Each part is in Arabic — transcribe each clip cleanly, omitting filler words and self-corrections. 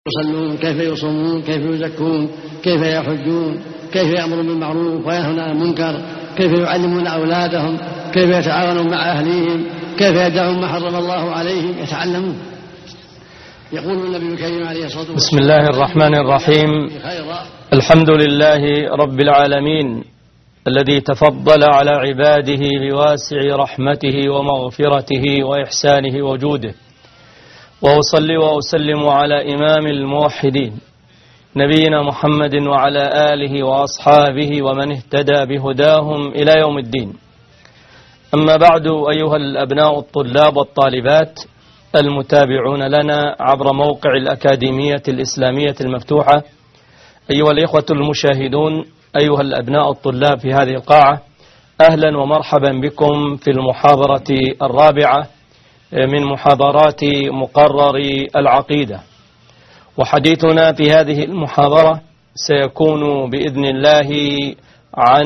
يصلون، كيف يصومون، كيف يزكون، كيف يحجون، كيف يأمرون بالمعروف وينهون عن المنكر، كيف يعلمون أولادهم، كيف يتعاونون مع أهليهم، كيف يدعون ما حرم الله عليهم، يتعلمون. يقول النبي الكريم عليه الصلاة والسلام: بسم الله الرحمن الرحيم. الحمد لله رب العالمين الذي تفضل على عباده بواسع رحمته ومغفرته وإحسانه وجوده، وأصلي وأسلم على إمام الموحدين نبينا محمد وعلى آله وأصحابه ومن اهتدى بهداهم إلى يوم الدين. أما بعد، أيها الأبناء الطلاب والطالبات المتابعون لنا عبر موقع الأكاديمية الإسلامية المفتوحة، أيها الإخوة المشاهدون، أيها الأبناء الطلاب في هذه القاعة، أهلا ومرحبا بكم في المحاضرة الرابعة من محاضرات مقرر العقيدة. وحديثنا في هذه المحاضرة سيكون بإذن الله عن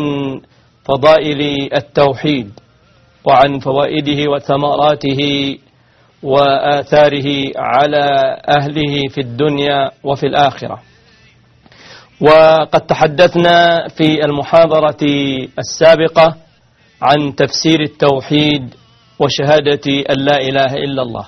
فضائل التوحيد وعن فوائده وثمراته وآثاره على أهله في الدنيا وفي الآخرة. وقد تحدثنا في المحاضرة السابقة عن تفسير التوحيد وشهادة أن لا إله إلا الله،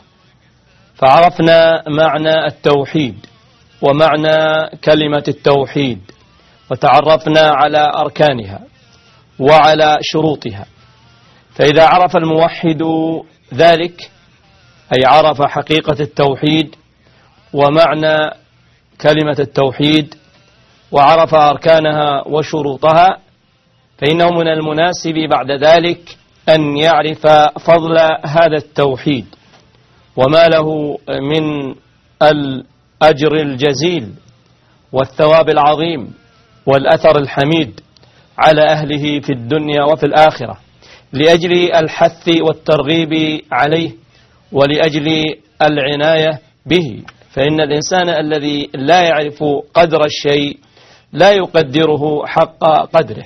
فعرفنا معنى التوحيد ومعنى كلمة التوحيد، وتعرفنا على أركانها وعلى شروطها. فإذا عرف الموحد ذلك، أي عرف حقيقة التوحيد ومعنى كلمة التوحيد وعرف أركانها وشروطها، فإنه من المناسب بعد ذلك أن يعرف فضل هذا التوحيد وما له من الأجر الجزيل والثواب العظيم والأثر الحميد على أهله في الدنيا وفي الآخرة، لأجل الحث والترغيب عليه ولأجل العناية به. فإن الإنسان الذي لا يعرف قدر الشيء لا يقدره حق قدره.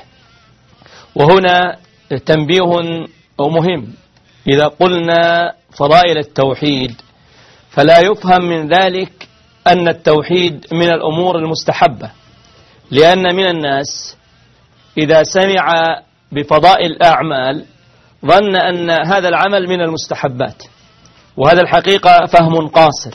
وهنا تنبيه مهم: إذا قلنا فضائل التوحيد فلا يفهم من ذلك أن التوحيد من الأمور المستحبة، لأن من الناس إذا سمع بفضائل الأعمال ظن أن هذا العمل من المستحبات، وهذا الحقيقة فهم قاصر.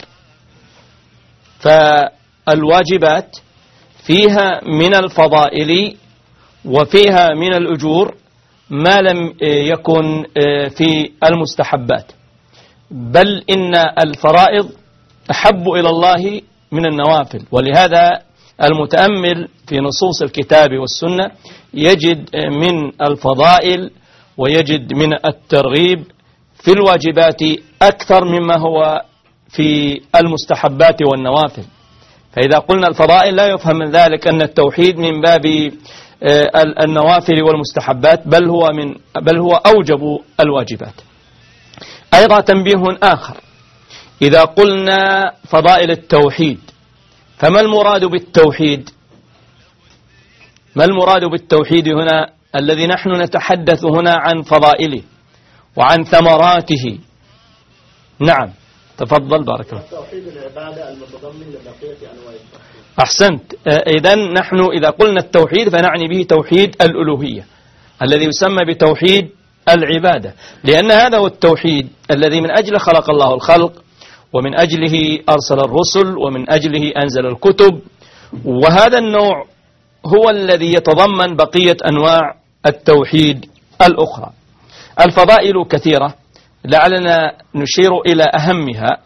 فالواجبات فيها من الفضائل وفيها من الأجور ما لم يكن في المستحبات، بل إن الفرائض أحب إلى الله من النوافل. ولهذا المتأمل في نصوص الكتاب والسنة يجد من الفضائل ويجد من الترغيب في الواجبات أكثر مما هو في المستحبات والنوافل. فإذا قلنا الفضائل لا يفهم من ذلك أن التوحيد من باب النوافل والمستحبات، بل هو أوجب الواجبات. أيضا تنبيه آخر: إذا قلنا فضائل التوحيد فما المراد بالتوحيد؟ ما المراد بالتوحيد هنا الذي نحن نتحدث هنا عن فضائله وعن ثمراته؟ نعم، تفضل، بارك الله. توحيد العبادة المتضمن لبقية أنواع التوحيد. أحسنت. إذن نحن إذا قلنا التوحيد فنعني به توحيد الألوهية الذي يسمى بتوحيد العبادة، لأن هذا هو التوحيد الذي من أجله خلق الله الخلق، ومن أجله أرسل الرسل، ومن أجله أنزل الكتب. وهذا النوع هو الذي يتضمن بقية أنواع التوحيد الأخرى. الفضائل كثيرة، لعلنا نشير إلى أهمها،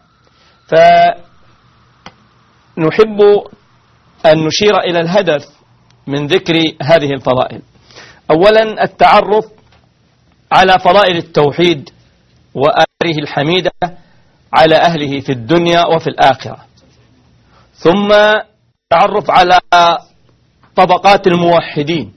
فنحب أن نشير إلى الهدف من ذكر هذه الفضائل. أولا التعرف على فضائل التوحيد وآثاره الحميدة على أهله في الدنيا وفي الآخرة، ثم التعرف على طبقات الموحدين،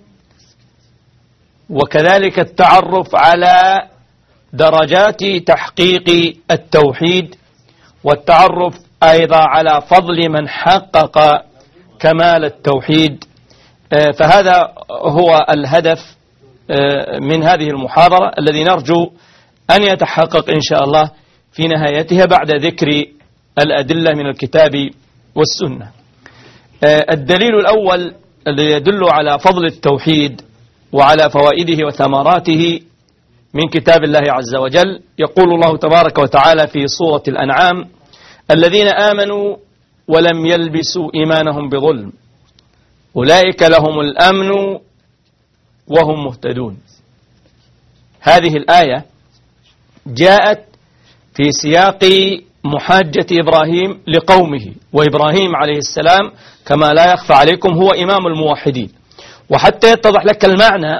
وكذلك التعرف على درجات تحقيق التوحيد، والتعرف أيضا على فضل من حقق كمال التوحيد. فهذا هو الهدف من هذه المحاضرة الذي نرجو أن يتحقق إن شاء الله في نهايتها بعد ذكر الأدلة من الكتاب والسنة. الدليل الأول الذي يدل على فضل التوحيد وعلى فوائده وثمراته من كتاب الله عز وجل، يقول الله تبارك وتعالى في سورة الأنعام: الذين آمنوا ولم يلبسوا إيمانهم بظلم أولئك لهم الأمن وهم مهتدون. هذه الآية جاءت في سياق محاجة إبراهيم لقومه، وإبراهيم عليه السلام كما لا يخفى عليكم هو إمام الموحدين. وحتى يتضح لك المعنى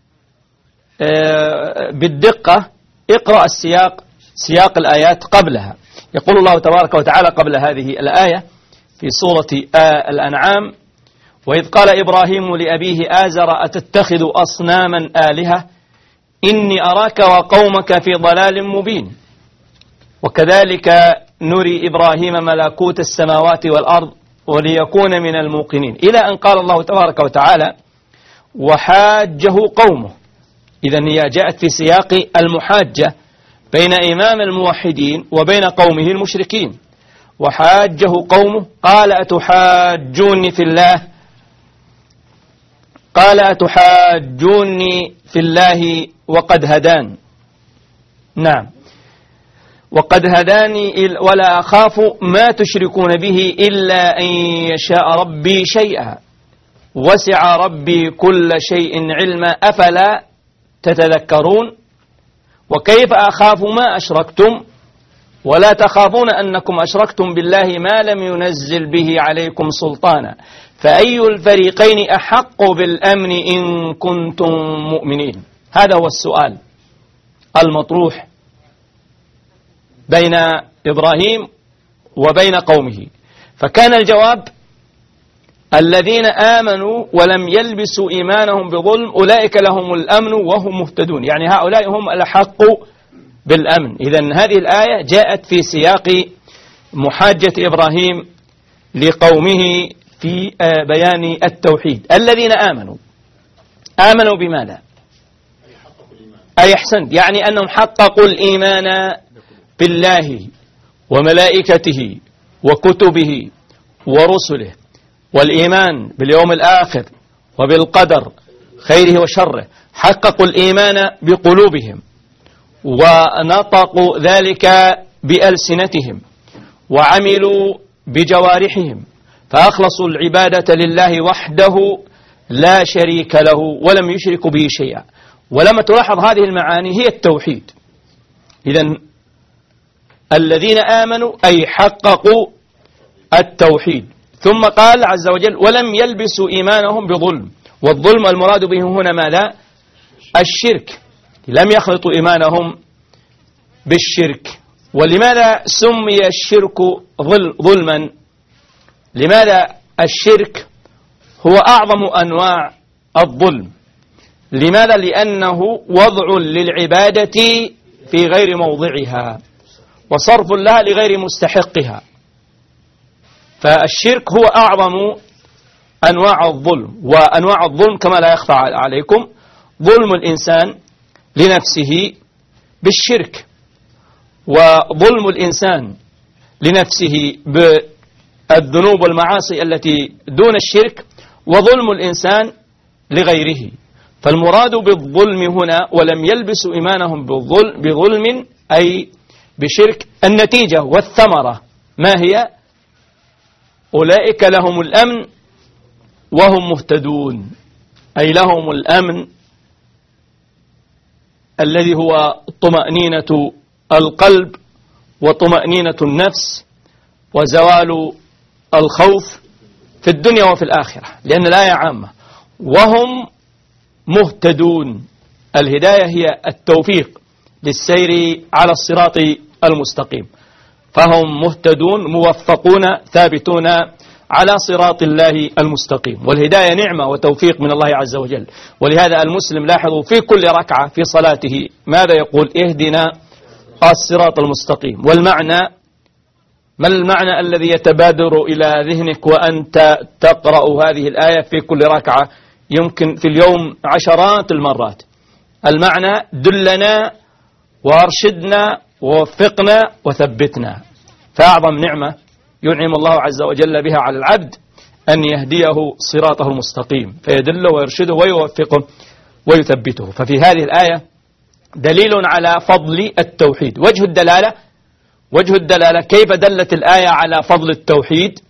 بالدقة اقرأ سياق الآيات قبلها. يقول الله تبارك وتعالى قبل هذه الآية في سورة الأنعام: وإذ قال إبراهيم لأبيه آزر أتتخذ أصناما آلهة إني أراك وقومك في ضلال مبين. وكذلك نري إبراهيم ملكوت السماوات والأرض وليكون من الموقنين، إلى أن قال الله تبارك وتعالى: وحاجه قومه. إذن هي جاءت في سياق المحاجة بين إمام الموحدين وبين قومه المشركين. وحاجه قومه قال أتحاجوني في الله وقد هدان. نعم، وقد هداني ولا أخاف ما تشركون به إلا أن يشاء ربي شيئا وسع ربي كل شيء علما أفلا تتذكرون. وكيف أخاف ما أشركتم ولا تخافون أنكم أشركتم بالله ما لم ينزل به عليكم سلطانا فأي الفريقين أحق بالأمن إن كنتم مؤمنين. هذا هو السؤال المطروح بين إبراهيم وبين قومه، فكان الجواب: الذين آمنوا ولم يلبسوا إيمانهم بظلم أولئك لهم الأمن وهم مهتدون، يعني هؤلاء هم الأحق بالأمن. إذن هذه الآية جاءت في سياق محاجة إبراهيم لقومه في بيان التوحيد. الذين آمنوا بماذا؟ أي أحسنت، يعني أنهم حققوا الإيمان بالله وملائكته وكتبه ورسله، والإيمان باليوم الآخر وبالقدر خيره وشره. حققوا الإيمان بقلوبهم ونطقوا ذلك بألسنتهم وعملوا بجوارحهم، فأخلصوا العبادة لله وحده لا شريك له ولم يشركوا به شيئا. ولما تلاحظ هذه المعاني هي التوحيد. إذن الذين آمنوا أي حققوا التوحيد. ثم قال عز وجل: ولم يلبسوا إيمانهم بظلم. والظلم المراد به هنا ماذا؟ الشرك. لم يخلطوا إيمانهم بالشرك. ولماذا سمي الشرك ظلما؟ لماذا الشرك هو أعظم أنواع الظلم؟ لماذا؟ لأنه وضع للعبادة في غير موضعها وصرف لها لغير مستحقها. فالشرك هو أعظم أنواع الظلم. وأنواع الظلم كما لا يخفى عليكم ظلم الإنسان لنفسه بالشرك، وظلم الإنسان لنفسه بالذنوب والمعاصي التي دون الشرك، وظلم الإنسان لغيره. فالمراد بالظلم هنا ولم يلبسوا إيمانهم بظلم أي بشرك. النتيجة والثمرة ما هي؟ أولئك لهم الأمن وهم مهتدون، أي لهم الأمن الذي هو طمأنينة القلب وطمأنينة النفس وزوال الخوف في الدنيا وفي الآخرة، لأن الآية عامة. وهم مهتدون، الهداية هي التوفيق للسير على الصراط المستقيم، فهم مهتدون موفقون ثابتون على صراط الله المستقيم. والهداية نعمة وتوفيق من الله عز وجل. ولهذا المسلم لاحظوا في كل ركعة في صلاته ماذا يقول؟ اهدنا الصراط المستقيم. والمعنى ما المعنى الذي يتبادر إلى ذهنك وأنت تقرأ هذه الآية في كل ركعة يمكن في اليوم عشرات المرات؟ المعنى: دلنا وارشدنا ووفقنا وثبتنا. فأعظم نعمة ينعم الله عز وجل بها على العبد أن يهديه صراطه المستقيم، فيدله ويرشده ويوفقه ويثبته. ففي هذه الآية دليل على فضل التوحيد. وجه الدلالة كيف دلت الآية على فضل التوحيد؟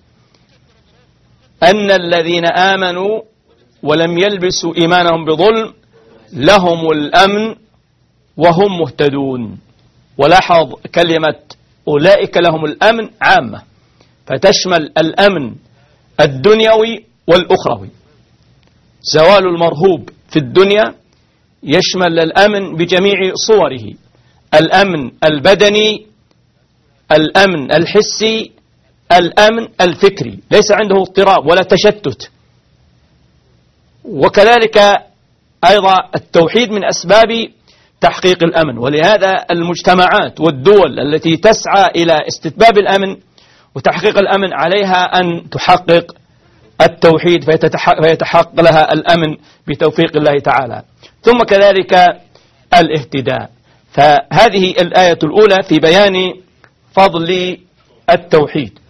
أن الذين آمنوا ولم يلبسوا إيمانهم بظلم لهم الأمن وهم مهتدون. ولاحظ كلمة أولئك لهم الأمن عامة، فتشمل الأمن الدنيوي والأخروي. زوال المرهوب في الدنيا يشمل الأمن بجميع صوره، الأمن البدني، الأمن الحسي، الأمن الفكري، ليس عنده اضطراب ولا تشتت. وكذلك أيضا التوحيد من أسباب تحقيق الأمن، ولهذا المجتمعات والدول التي تسعى إلى استتباب الأمن وتحقيق الأمن عليها أن تحقق التوحيد فيتحقق لها الأمن بتوفيق الله تعالى. ثم كذلك الاهتداء. فهذه الآية الأولى في بيان فضل التوحيد.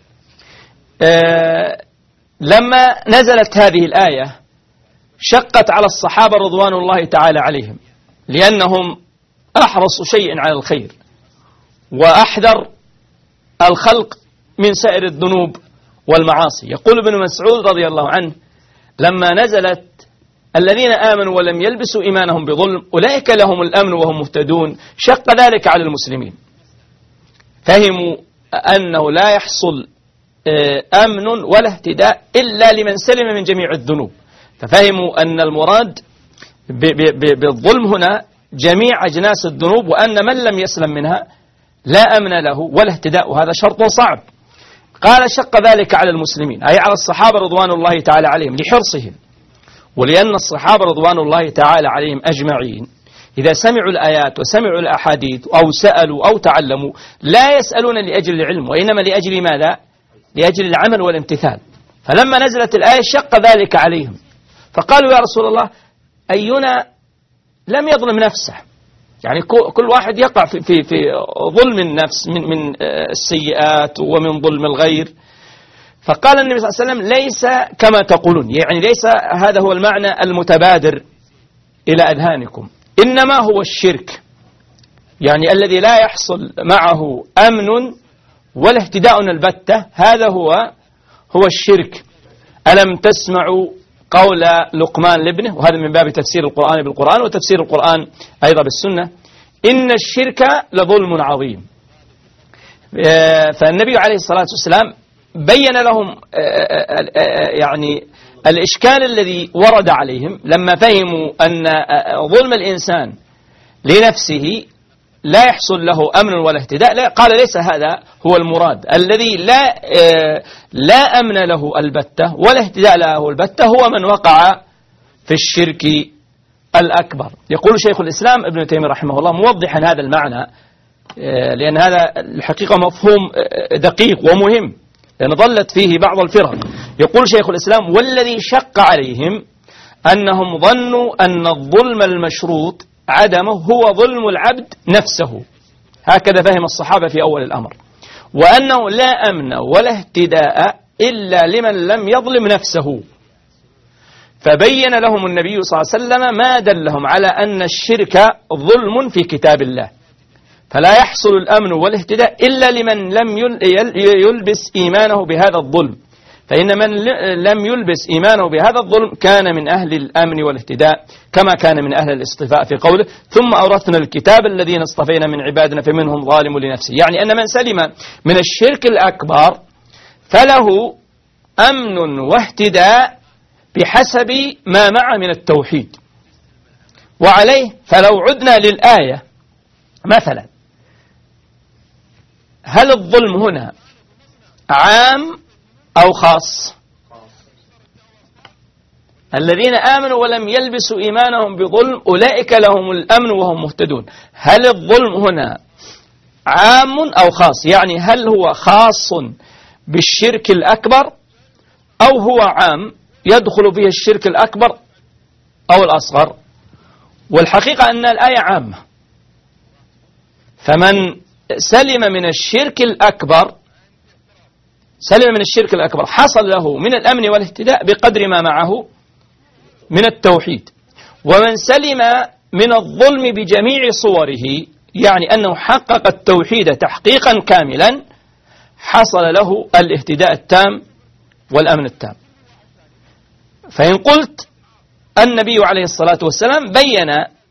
لما نزلت هذه الآية شقت على الصحابة رضوان الله تعالى عليهم، لأنهم أحرصوا شيء على الخير وأحذر الخلق من سائر الذنوب والمعاصي. يقول ابن مسعود رضي الله عنه لما نزلت الذين آمنوا ولم يلبسوا إيمانهم بظلم أولئك لهم الأمن وهم مهتدون، شق ذلك على المسلمين، فهموا أنه لا يحصل أمن ولا اهتداء إلا لمن سلم من جميع الذنوب، ففهموا أن المراد بالظلم هنا جميع أجناس الذنوب، وأن من لم يسلم منها لا أمن له ولا اهتداء، وهذا شرط صعب. قال شق ذلك على المسلمين، أي على الصحابة رضوان الله تعالى عليهم لحرصهم، ولأن الصحابة رضوان الله تعالى عليهم أجمعين إذا سمعوا الآيات وسمعوا الأحاديث أو سألوا أو تعلموا لا يسألون لأجل العلم، وإنما لأجل ماذا؟ لأجل العمل والامتثال. فلما نزلت الآية شق ذلك عليهم، فقالوا يا رسول الله أينا لم يظلم نفسه؟ يعني كل واحد يقع في ظلم النفس من السيئات ومن ظلم الغير. فقال النبي صلى الله عليه وسلم ليس كما تقولون، يعني ليس هذا هو المعنى المتبادر إلى أذهانكم، إنما هو الشرك، يعني الذي لا يحصل معه أمن ولا اهتداء البتة، هذا هو الشرك. ألم تسمعوا قول لقمان لابنه، وهذا من باب تفسير القرآن بالقرآن وتفسير القرآن أيضا بالسنة، إن الشرك لظلم عظيم. فالنبي عليه الصلاة والسلام بين لهم يعني الإشكال الذي ورد عليهم لما فهموا أن ظلم الإنسان لنفسه لا يحصل له أمن ولا اهتداء. قال ليس هذا هو المراد، الذي لا أمن له البتة ولا اهتداء له البتة هو من وقع في الشرك الأكبر. يقول شيخ الإسلام ابن تيمية رحمه الله موضحا هذا المعنى، لأن هذا الحقيقة مفهوم دقيق ومهم، لأن ضلت فيه بعض الفرق. يقول شيخ الإسلام والذي شق عليهم أنهم ظنوا أن الظلم المشروط عدمه هو ظلم العبد نفسه، هكذا فهم الصحابة في أول الأمر، وأنه لا أمن ولا اهتداء إلا لمن لم يظلم نفسه. فبين لهم النبي صلى الله عليه وسلم ما دلهم على أن الشرك ظلم في كتاب الله، فلا يحصل الأمن والاهتداء إلا لمن لم يلبس إيمانه بهذا الظلم، فإن من لم يلبس إيمانه بهذا الظلم كان من أهل الأمن والاهتداء كما كان من أهل الاصطفاء في قوله ثم أورثنا الكتاب الذين اصطفينا من عبادنا فمنهم ظالم لنفسه، يعني أن من سلم من الشرك الأكبر فله أمن واهتداء بحسب ما مع من التوحيد. وعليه فلو عدنا للآية مثلا، هل الظلم هنا عام أو خاص؟ الذين آمنوا ولم يلبسوا إيمانهم بظلم أولئك لهم الأمن وهم مهتدون، هل الظلم هنا عام أو خاص؟ يعني هل هو خاص بالشرك الأكبر أو هو عام يدخل فيه الشرك الأكبر أو الأصغر؟ والحقيقة أن الآية عامة، فمن سلم من الشرك الأكبر سلم من الشرك الأكبر حصل له من الأمن والاهتداء بقدر ما معه من التوحيد. ومن سلم من الظلم بجميع صوره، يعني أنه حقق التوحيد تحقيقا كاملا، حصل له الاهتداء التام والأمن التام. فإن قلت النبي عليه الصلاة والسلام بين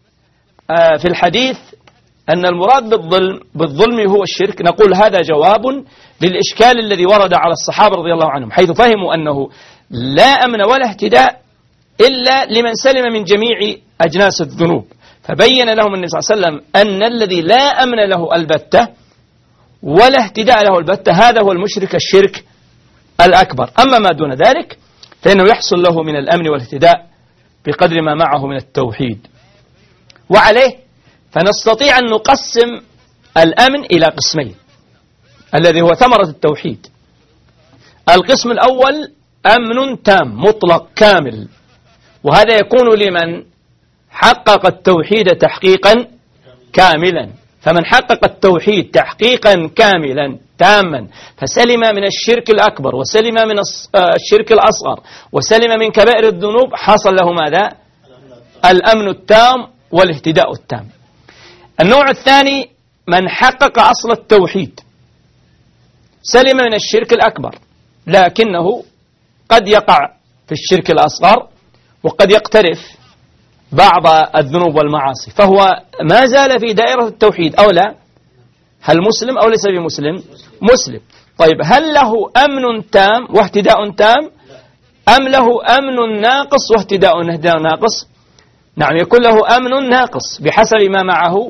في الحديث أن المراد بالظلم هو الشرك، نقول هذا جواب للإشكال الذي ورد على الصحابة رضي الله عنهم، حيث فهموا أنه لا أمن ولا اهتداء إلا لمن سلم من جميع أجناس الذنوب، فبين لهم النبي صلى الله عليه وسلم أن الذي لا أمن له البتة ولا اهتداء له البتة هذا هو المشرك الشرك الأكبر. أما ما دون ذلك فإنه يحصل له من الأمن والاهتداء بقدر ما معه من التوحيد. وعليه فنستطيع أن نقسم الأمن إلى قسمين، الذي هو ثمرة التوحيد. القسم الأول أمن تام مطلق كامل، وهذا يكون لمن حقق التوحيد تحقيقا كاملا. فمن حقق التوحيد تحقيقا كاملا تاما فسلم من الشرك الأكبر وسلم من الشرك الأصغر وسلم من كبائر الذنوب، حصل له ماذا؟ الأمن التام والاهتداء التام. النوع الثاني من حقق أصل التوحيد، سلم من الشرك الأكبر لكنه قد يقع في الشرك الأصغر وقد يقترف بعض الذنوب والمعاصي، فهو ما زال في دائرة التوحيد أو لا؟ هل مسلم أو ليس بمسلم؟ مسلم. طيب هل له أمن تام واهتداء تام أم له أمن ناقص واهتداء ناقص؟ نعم، يكون له أمن ناقص بحسب ما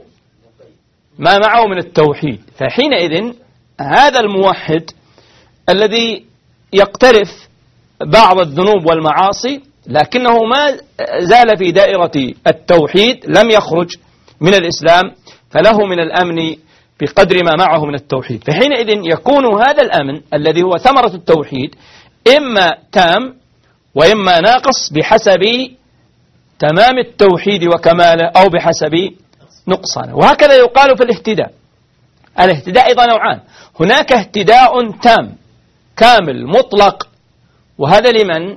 معه من التوحيد. فحينئذ هذا الموحد الذي يقترف بعض الذنوب والمعاصي لكنه ما زال في دائرة التوحيد لم يخرج من الإسلام، فله من الأمن بقدر ما معه من التوحيد. فحينئذ يكون هذا الأمن الذي هو ثمرة التوحيد إما تام وإما ناقص بحسب تمام التوحيد وكماله أو بحسب نقصانه. وهكذا يقال في الاهتداء. الاهتداء أيضا نوعان، هناك اهتداء تام كامل مطلق، وهذا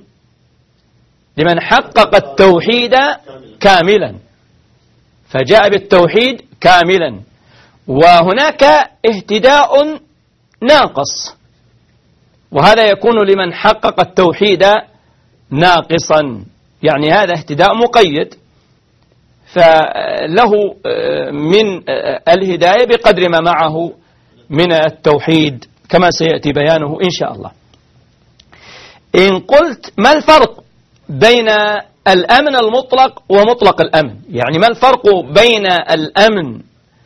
لمن حقق التوحيد كاملا فجاء بالتوحيد كاملا. وهناك اهتداء ناقص، وهذا يكون لمن حقق التوحيد ناقصا، يعني هذا اهتداء مقيد فله من الهداية بقدر ما معه من التوحيد كما سيأتي بيانه إن شاء الله. إن قلت ما الفرق بين الأمن المطلق ومطلق الأمن، يعني ما الفرق بين الأمن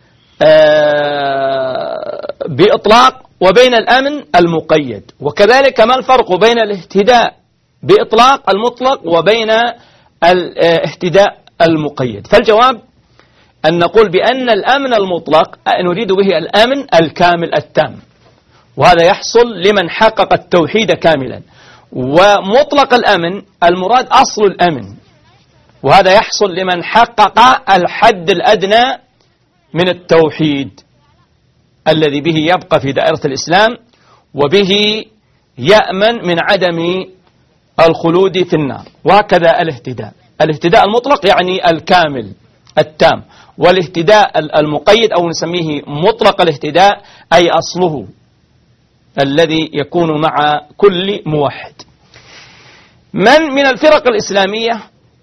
بإطلاق وبين الأمن المقيد، وكذلك ما الفرق بين الاهتداء بإطلاق المطلق وبين الاهتداء المقيد؟ فالجواب أن نقول بأن الأمن المطلق نريد به الأمن الكامل التام، وهذا يحصل لمن حقق التوحيد كاملا. ومطلق الأمن المراد أصل الأمن، وهذا يحصل لمن حقق الحد الأدنى من التوحيد الذي به يبقى في دائرة الإسلام وبه يأمن من عدم الخلود في النار. وهكذا الاهتداء المطلق يعني الكامل التام، والاهتداء المقيد أو نسميه مطلق الاهتداء أي أصله الذي يكون مع كل موحد. من الفرق الإسلامية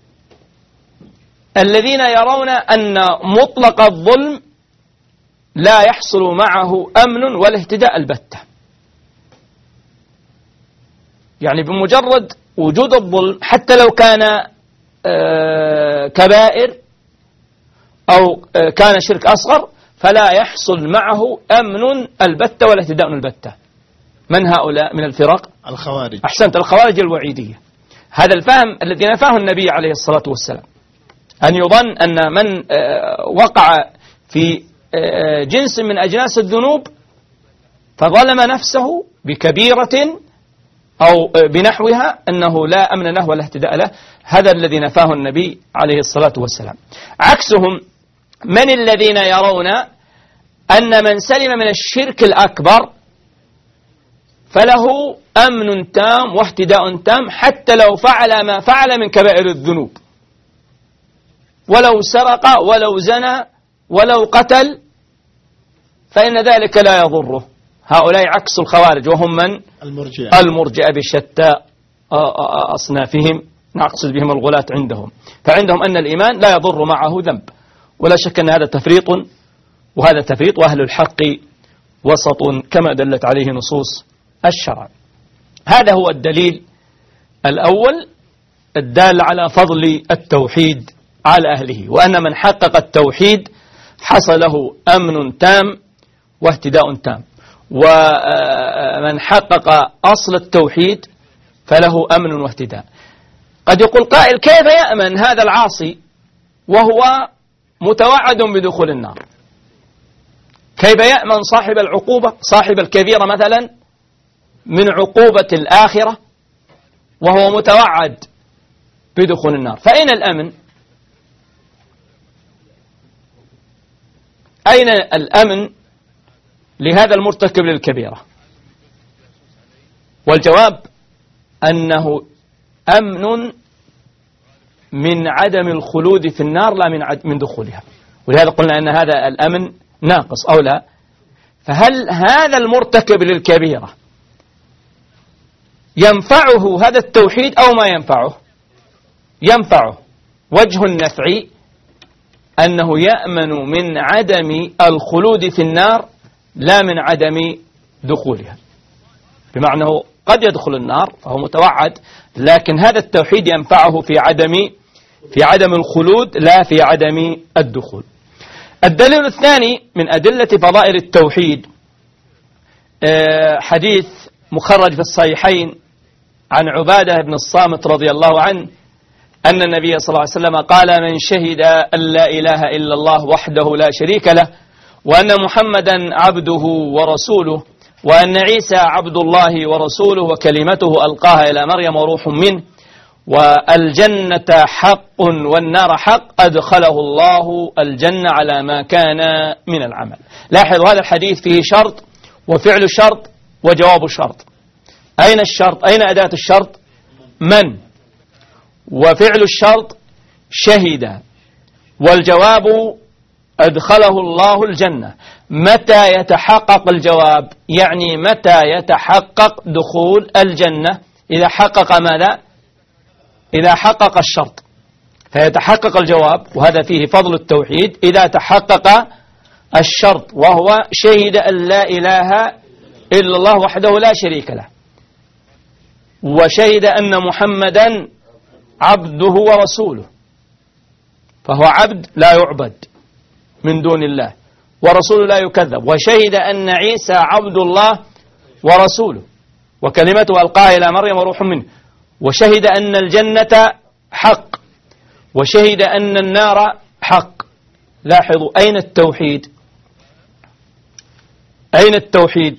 الذين يرون أن مطلق الظلم لا يحصل معه أمن ولا اهتداء البتة، يعني بمجرد وجود الظلم حتى لو كان كبائر أو كان شرك أصغر فلا يحصل معه أمن البتة ولا اهتداء البتة. من هؤلاء من الفرق؟ الخوارج. أحسنت، الخوارج الوعيدية. هذا الفهم الذي نفاه النبي عليه الصلاة والسلام، أن يظن أن من وقع في جنس من أجناس الذنوب فظلم نفسه بكبيرة أو بنحوها أنه لا أمن له ولا اهتداء له، هذا الذي نفاه النبي عليه الصلاة والسلام. عكسهم من الذين يرون أن من سلم من الشرك الأكبر فله أمن تام واهتداء تام حتى لو فعل ما فعل من كبائر الذنوب، ولو سرق ولو زنى ولو قتل فإن ذلك لا يضره. هؤلاء عكس الخوارج، وهم من؟ المرجئة بشتى أصنافهم، نقصد بهم الغلاة عندهم. فعندهم أن الإيمان لا يضر معه ذنب، ولا شك أن هذا تفريط وهذا تفريط، وأهل الحق وسط كما دلت عليه نصوص الشرع. هذا هو الدليل الأول الدال على فضل التوحيد على أهله، وأن من حقق التوحيد حصل له أمن تام واهتداء تام، ومن حقق أصل التوحيد فله أمن واهتداء. قد يقول قائل: كيف يأمن هذا العاصي وهو متوعد بدخول النار؟ كيف يأمن صاحب العقوبة، صاحب الكبيرة مثلا، من عقوبة الآخرة وهو متوعد بدخول النار؟ فأين الأمن؟ أين الأمن لهذا المرتكب للكبيرة؟ والجواب أنه أمن من عدم الخلود في النار لا من دخولها، ولهذا قلنا أن هذا الأمن ناقص أو لا. فهل هذا المرتكب للكبيرة ينفعه هذا التوحيد أو ما ينفعه؟ ينفعه. وجه النفع أنه يأمن من عدم الخلود في النار لا من عدم دخولها، بمعنى قد يدخل النار فهو متوعد، لكن هذا التوحيد ينفعه في عدم الخلود لا في عدم الدخول. الدليل الثاني من أدلة فضائل التوحيد حديث مخرج في الصحيحين عن عبادة بن الصامت رضي الله عنه أن النبي صلى الله عليه وسلم قال: من شهد أن لا إله إلا الله وحده لا شريك له، وأن محمدا عبده ورسوله، وأن عيسى عبد الله ورسوله وكلمته ألقاها إلى مريم وروح منه، والجنة حق والنار حق، أدخله الله الجنة على ما كان من العمل. لاحظوا هذا الحديث فيه شرط وفعل الشرط وجواب الشرط. أين الشرط؟ أين أداة الشرط؟ من. وفعل الشرط شهد، والجواب أدخله الله الجنة. متى يتحقق الجواب؟ يعني متى يتحقق دخول الجنة؟ إذا حقق ماذا؟ إذا حقق الشرط فيتحقق الجواب، وهذا فيه فضل التوحيد إذا تحقق الشرط، وهو شهد أن لا إله إلا الله وحده لا شريك له، وشهد أن محمدا عبده ورسوله، فهو عبد لا يعبد من دون الله، ورسول لا يكذب، وشهد أن عيسى عبد الله ورسوله وكلمته ألقاها إلى مريم وروح منه، وشهد أن الجنة حق، وشهد أن النار حق. لاحظوا أين التوحيد؟ أين التوحيد؟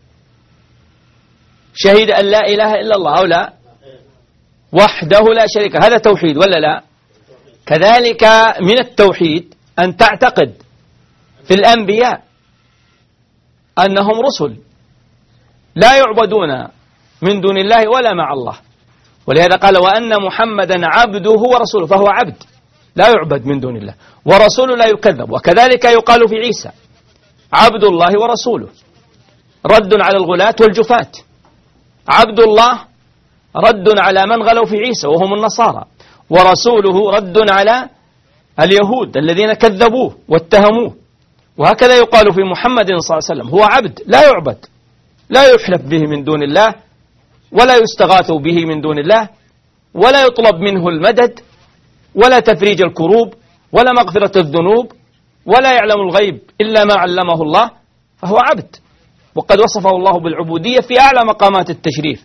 شهد أن لا إله إلا الله أو لا؟ وحده لا شريك، هذا توحيد ولا لا؟ كذلك من التوحيد أن تعتقد في الأنبياء أنهم رسل لا يعبدون من دون الله ولا مع الله، ولهذا قال: وأن محمدا عبده ورسوله، فهو عبد لا يعبد من دون الله، ورسول لا يكذب. وكذلك يقال في عيسى: عبد الله ورسوله، رد على الغلاة والجفاة. عبد الله رد على من غلوا في عيسى وهم النصارى، ورسوله رد على اليهود الذين كذبوه واتهموه. وهكذا يقال في محمد صلى الله عليه وسلم: هو عبد لا يعبد، لا يحلف به من دون الله، ولا يستغاث به من دون الله، ولا يطلب منه المدد، ولا تفريج الكروب، ولا مغفرة الذنوب، ولا يعلم الغيب إلا ما علمه الله، فهو عبد. وقد وصفه الله بالعبودية في أعلى مقامات التشريف: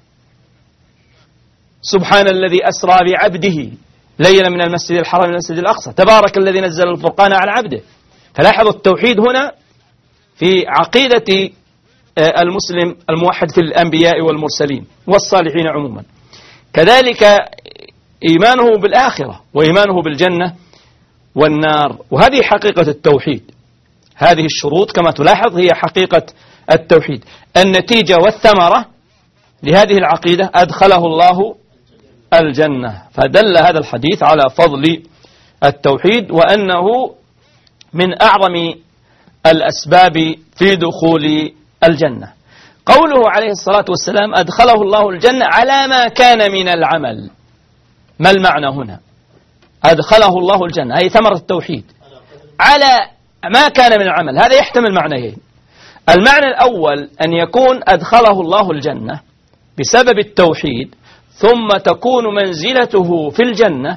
سبحان الذي أسرى بعبده ليلا من المسجد الحرام إلى المسجد الأقصى، تبارك الذي نزل الفرقان على عبده. فلاحظوا التوحيد هنا في عقيدة المسلم الموحد في الأنبياء والمرسلين والصالحين عموما. كذلك إيمانه بالآخرة وإيمانه بالجنة والنار، وهذه حقيقة التوحيد. هذه الشروط كما تلاحظ هي حقيقة التوحيد. النتيجة والثمرة لهذه العقيدة أدخله الله الجنة. فدل هذا الحديث على فضل التوحيد وأنه من أعظم الأسباب في دخول الجنة. قوله عليه الصلاة والسلام أدخله الله الجنة على ما كان من العمل، ما المعنى هنا؟ أدخله الله الجنة أي ثمرة التوحيد على ما كان من العمل، هذا يحتمل معنيين. المعنى الأول أن يكون أدخله الله الجنة بسبب التوحيد، ثم تكون منزلته في الجنة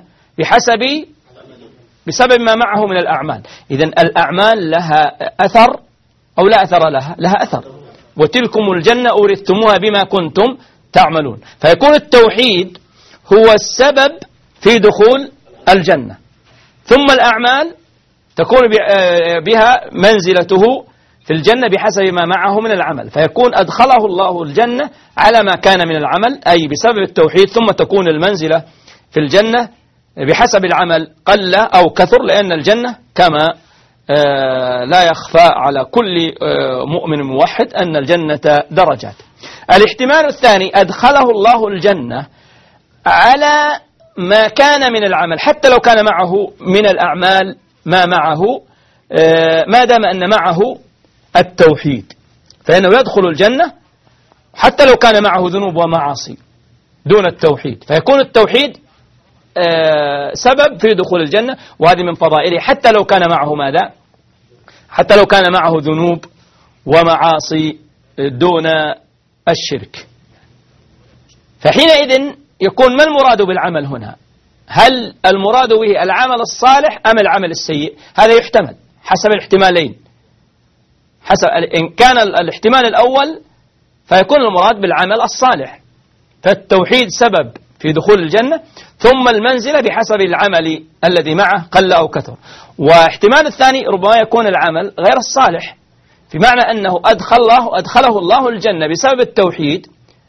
بسبب ما معه من الأعمال. إذن الأعمال لها أثر أو لا أثر لها؟ لها أثر. وتلكم الجنة أورثتموها بما كنتم تعملون. فيكون التوحيد هو السبب في دخول الجنة، ثم الأعمال تكون بها منزلته في الجنة بحسب ما معه من العمل. فيكون أدخله الله الجنة على ما كان من العمل أي بسبب التوحيد، ثم تكون المنزلة في الجنة بحسب العمل قل أو كثر، لأن الجنة كما لا يخفى على كل مؤمن موحد أن الجنة درجات. الاحتمال الثاني أدخله الله الجنة على ما كان من العمل، حتى لو كان معه من الأعمال ما معه، ما دام أن معه التوحيد فإنه يدخل الجنة حتى لو كان معه ذنوب ومعاصي دون التوحيد. فيكون التوحيد سبب في دخول الجنة، وهذه من فضائله حتى لو كان معه ماذا؟ حتى لو كان معه ذنوب ومعاصي دون الشرك. فحينئذ يكون ما المراد بالعمل هنا؟ هل المراد به العمل الصالح أم العمل السيء؟ هذا يحتمل حسب الاحتمالين. إن كان الاحتمال الأول فيكون المراد بالعمل الصالح، فالتوحيد سبب في دخول الجنة، ثم المنزلة بحسب العمل الذي معه قل أو كثر. واحتمال الثاني ربما يكون العمل غير الصالح، في معنى أنه أدخله الله الجنة بسبب التوحيد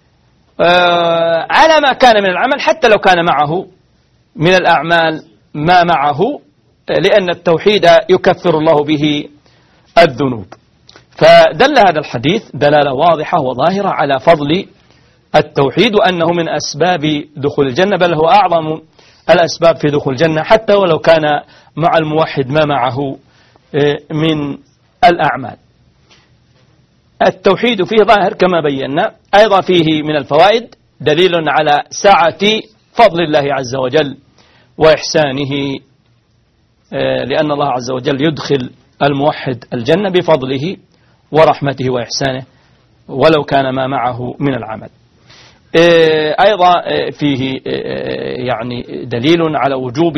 على ما كان من العمل، حتى لو كان معه من الأعمال ما معه، لأن التوحيد يكفر الله به الذنوب. فدل هذا الحديث دلالة واضحة وظاهرة على فضل التوحيد، وأنه من أسباب دخول الجنة، بل هو أعظم الأسباب في دخول الجنة، حتى ولو كان مع الموحد ما معه من الأعمال. التوحيد فيه ظاهر كما بينا. أيضا فيه من الفوائد دليل على سعة فضل الله عز وجل وإحسانه، لأن الله عز وجل يدخل الموحد الجنة بفضله ورحمته وإحسانه ولو كان ما معه من العمل. أيضا فيه يعني دليل على وجوب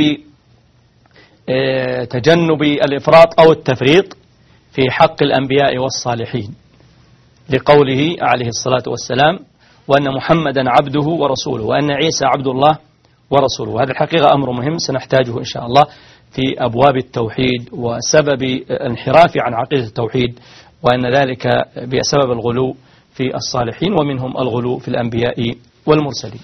تجنب الإفراط أو التفريط في حق الأنبياء والصالحين، لقوله عليه الصلاة والسلام وأن محمدا عبده ورسوله وأن عيسى عبد الله ورسوله. وهذا الحقيقة أمر مهم سنحتاجه إن شاء الله في أبواب التوحيد وسبب الانحراف عن عقيدة التوحيد، وأن ذلك بسبب الغلو في الصالحين ومنهم الغلو في الأنبياء والمرسلين.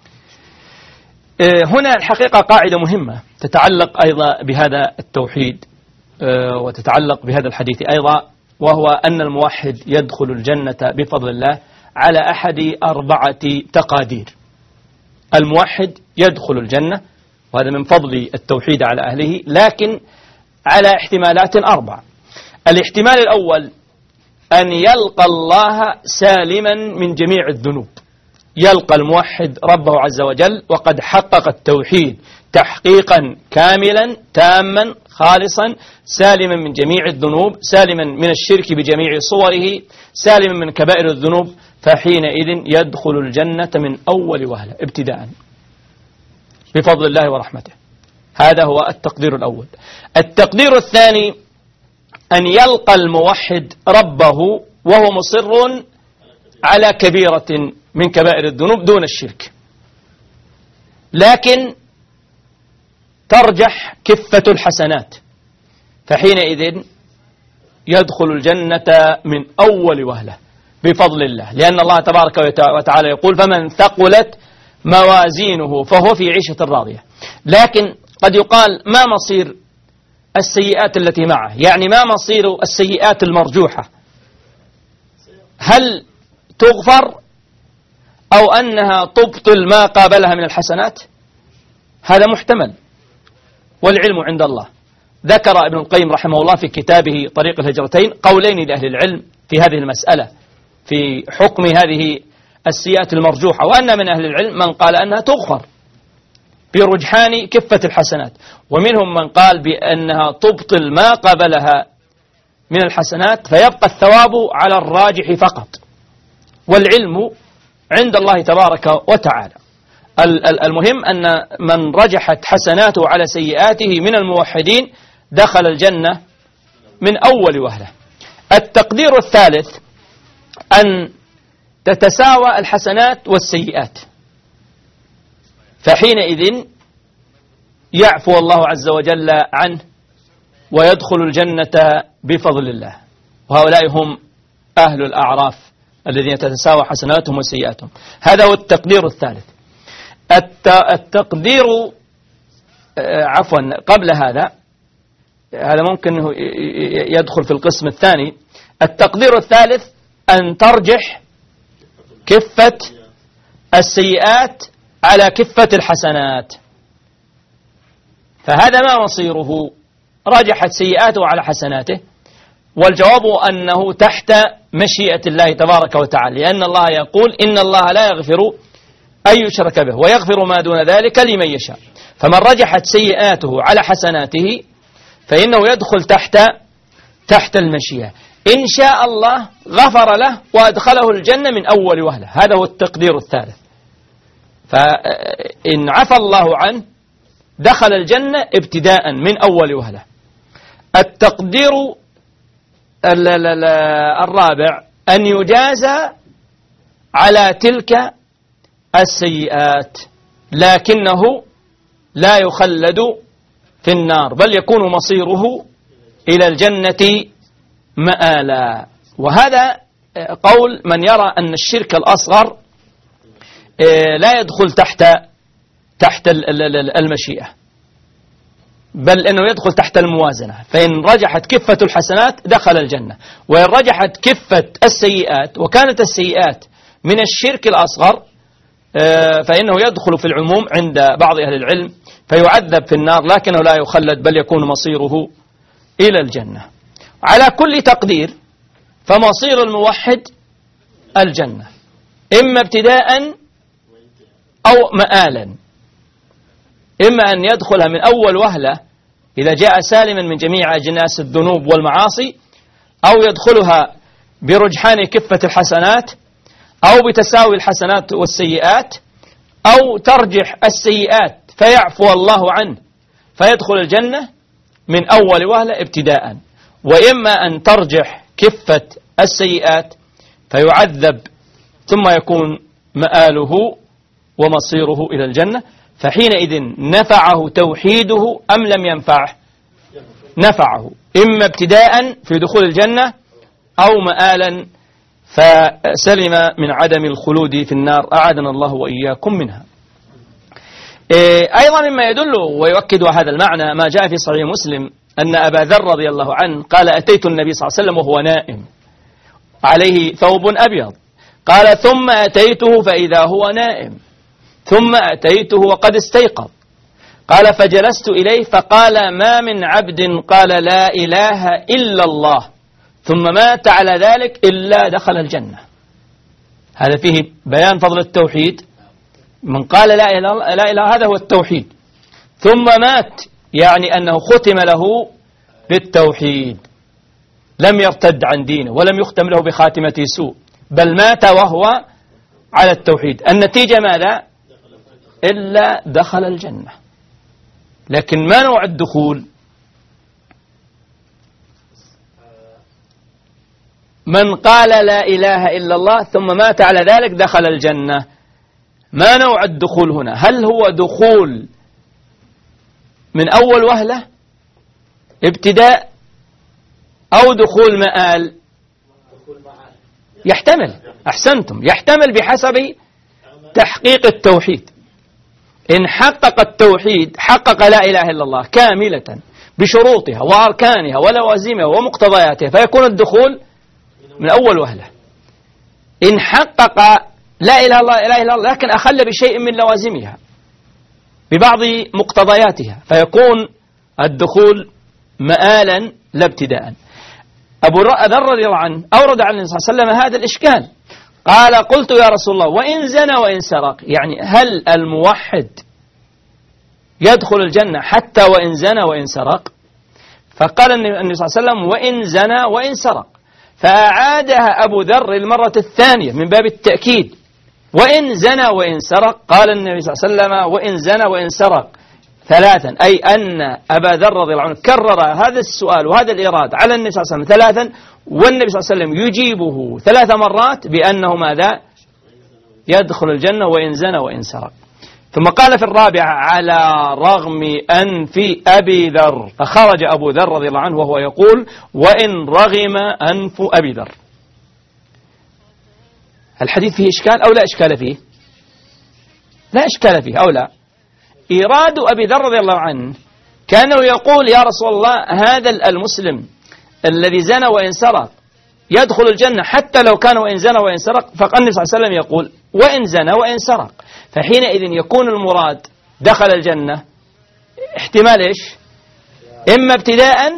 هنا الحقيقة قاعدة مهمة تتعلق أيضا بهذا التوحيد وتتعلق بهذا الحديث أيضا، وهو أن الموحد يدخل الجنة بفضل الله على أحد 4 تقادير. الموحد يدخل الجنة وهذا من فضل التوحيد على أهله، لكن على احتمالات 4. الاحتمال الأول أن يلقى الله سالما من جميع الذنوب، يلقى الموحد ربه عز وجل وقد حقق التوحيد تحقيقا كاملا تاما خالصا، سالما من جميع الذنوب، سالما من الشرك بجميع صوره، سالما من كبائر الذنوب، فحينئذ يدخل الجنة من أول وهلة ابتداء بفضل الله ورحمته. هذا هو التقدير الأول. التقدير الثاني أن يلقى الموحد ربه وهو مصر على كبيرة من كبائر الذنوب دون الشرك، لكن ترجح كفة الحسنات، فحينئذ يدخل الجنة من أول وهلة بفضل الله، لأن الله تبارك وتعالى يقول فمن ثقلت موازينه فهو في عيشة راضية. لكن قد يقال ما مصير السيئات التي معه، يعني ما مصير السيئات المرجوحة؟ هل تغفر أو أنها تبطل ما قابلها من الحسنات؟ هذا محتمل، والعلم عند الله. ذكر ابن القيم رحمه الله في كتابه طريق الهجرتين قولين لأهل العلم في هذه المسألة في حكم هذه السيئات المرجوحة، وأن من أهل العلم من قال أنها تغفر برجحان كفة الحسنات، ومنهم من قال بأنها تبطل ما قبلها من الحسنات فيبقى الثواب على الراجح فقط، والعلم عند الله تبارك وتعالى. المهم أن من رجحت حسناته على سيئاته من الموحدين دخل الجنة من أول وهلة. التقدير الثالث أن تتساوى الحسنات والسيئات، فحينئذ يعفو الله عز وجل عنه ويدخل الجنة بفضل الله، وهؤلاء هم أهل الأعراف الذين تتساوى حسناتهم وسيئاتهم. هذا هو التقدير الثالث. التقدير قبل هذا ممكن يدخل في القسم الثاني. التقدير الثالث أن ترجح كفة السيئات على كفة الحسنات، فهذا ما مصيره، رجحت سيئاته على حسناته، والجواب أنه تحت مشيئة الله تبارك وتعالى، لأن الله يقول إن الله لا يغفر أن يشرك به ويغفر ما دون ذلك لمن يشاء. فمن رجحت سيئاته على حسناته فإنه يدخل تحت المشيئة، إن شاء الله غفر له وأدخله الجنة من أول وهلة. هذا هو التقدير الثالث. فإن عفى الله عنه دخل الجنة ابتداء من أول وهلة. التقدير الرابع أن يجازى على تلك السيئات، لكنه لا يخلد في النار، بل يكون مصيره إلى الجنة مآلا. وهذا قول من يرى أن الشرك الأصغر لا يدخل تحت المشيئة، بل أنه يدخل تحت الموازنة. فإن رجحت كفة الحسنات دخل الجنة، وإن رجحت كفة السيئات وكانت السيئات من الشرك الأصغر فإنه يدخل في العموم عند بعض أهل العلم فيعذب في النار، لكنه لا يخلد بل يكون مصيره إلى الجنة. على كل تقدير فمصير الموحد الجنة، إما ابتداء أو مآلا، إما أن يدخلها من أول وهلة إذا جاء سالما من جميع أجناس الذنوب والمعاصي، أو يدخلها برجحان كفة الحسنات، أو بتساوي الحسنات والسيئات، أو ترجح السيئات فيعفو الله عنه فيدخل الجنة من أول وهلة ابتداء، وإما أن ترجح كفة السيئات فيعذب ثم يكون مآله ومصيره إلى الجنة. فحينئذ نفعه توحيده أم لم ينفعه؟ نفعه، إما ابتداء في دخول الجنة أو مآلا فسلم من عدم الخلود في النار، أعاذنا الله وإياكم منها. أيضا مما يدل ويؤكد هذا المعنى ما جاء في صحيح مسلم أن أبا ذر رضي الله عنه قال أتيت النبي صلى الله عليه وسلم وهو نائم عليه ثوب أبيض، قال ثم أتيته فإذا هو نائم، ثم أتيته وقد استيقظ، قال فجلست إليه فقال ما من عبد قال لا إله إلا الله ثم مات على ذلك إلا دخل الجنة. هذا فيه بيان فضل التوحيد. من قال لا إله هذا هو التوحيد، ثم مات يعني أنه ختم له بالتوحيد، لم يرتد عن دينه ولم يختم له بخاتمة سوء، بل مات وهو على التوحيد. النتيجة ماذا؟ إلا دخل الجنة. لكن ما نوع الدخول؟ من قال لا إله إلا الله ثم مات على ذلك دخل الجنة. ما نوع الدخول هنا؟ هل هو دخول من أول وهلة ابتداء أو دخول مآل؟ يحتمل، أحسنتم، يحتمل بحسب تحقيق التوحيد. إن حقق التوحيد حقق لا إله إلا الله كاملة بشروطها وأركانها ولوازمها ومقتضياتها فيكون الدخول من أول وهلة. إن حقق لا إله إلا الله لا إله إلا الله لكن أخل بشيء من لوازمها ببعض مقتضياتها فيكون الدخول مآلا لا ابتداء. أبو ذر رضي الله عنه أورد عن النبي صلى الله عليه وسلم هذا الإشكال، قال قلت يا رسول الله وإن زنى وإن سرق، يعني هل الموحد يدخل الجنة حتى وإن زنى وإن سرق؟ فقال النبي صلى الله عليه وسلم وإن زنى وإن سرق، فأعادها أبو ذر المرة الثانية من باب التأكيد، وإن زنى وإن سرق. قال النبي صلى الله عليه وسلم وإن زنى وإن سرق ثلاثا، أي أن أبا ذر رضي الله عنه كرر هذا السؤال وهذا الإيراد على النبي صلى الله عليه وسلم ثلاثا، والنبي صلى الله عليه وسلم يجيبه 3 مرات بأنه ماذا؟ يدخل الجنة وإن زنى وإن سرق. ثم قال في الرابعة على رغم أنف أبي ذر، فخرج أبو ذر رضي الله عنه وهو يقول وإن رغم أنف أبي ذر. الحديث فيه إشكال أو لا إشكال فيه؟ لا إشكال فيه أو لا؟ إيراد أبي ذر رضي الله عنه كانه يقول يا رسول الله هذا المسلم الذي زنى وإن سرق يدخل الجنة حتى لو كان وإن زنى وإن سرق، فقال النبي صلى الله عليه وسلم يقول وإن زنى وإن سرق، فحينئذ يكون المراد دخل الجنة احتمال إيش؟ إما ابتداء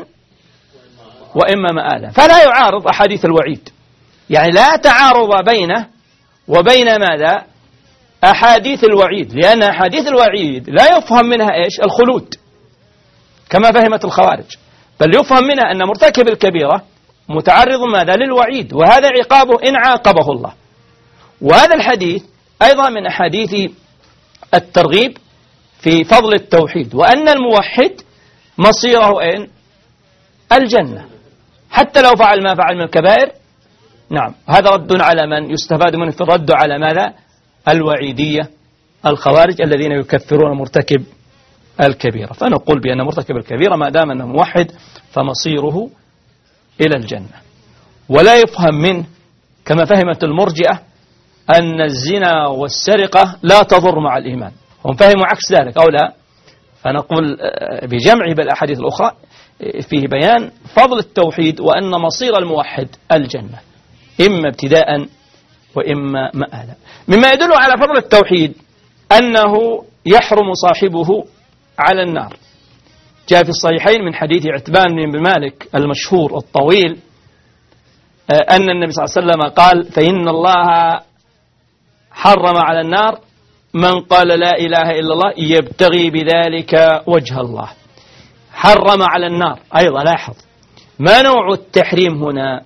وإما مآلا، فلا يعارض أحاديث الوعيد، يعني لا تعارض بينه وبين ماذا؟ أحاديث الوعيد، لأن أحاديث الوعيد لا يفهم منها إيش؟ الخلود كما فهمت الخوارج، بل يفهم منها أن مرتكب الكبيرة متعرض ماذا؟ للوعيد، وهذا عقابه إن عاقبه الله. وهذا الحديث أيضا من أحاديث الترغيب في فضل التوحيد، وأن الموحد مصيره أين؟ الجنة حتى لو فعل ما فعل من الكبائر. نعم، هذا رد على من يستفاد منه في الرد على ماذا؟ الوعيدية الخوارج الذين يكفرون مرتكب الكبيرة. فنقول بأن مرتكب الكبيرة ما دام أنه موحد فمصيره إلى الجنة، ولا يفهم منه كما فهمت المرجئة أن الزنا والسرقة لا تضر مع الإيمان، هم فهموا عكس ذلك أو لا؟ فنقول بجمع بالأحاديث الأخرى فيه بيان فضل التوحيد وأن مصير الموحد الجنة إما ابتداء وإما مآلا. مما يدل على فضل التوحيد أنه يحرم صاحبه على النار. جاء في الصحيحين من حديث عتبان بن مالك المشهور الطويل أن النبي صلى الله عليه وسلم قال فإن الله حرم على النار من قال لا إله إلا الله يبتغي بذلك وجه الله. حرم على النار أيضا، لاحظ ما نوع التحريم هنا؟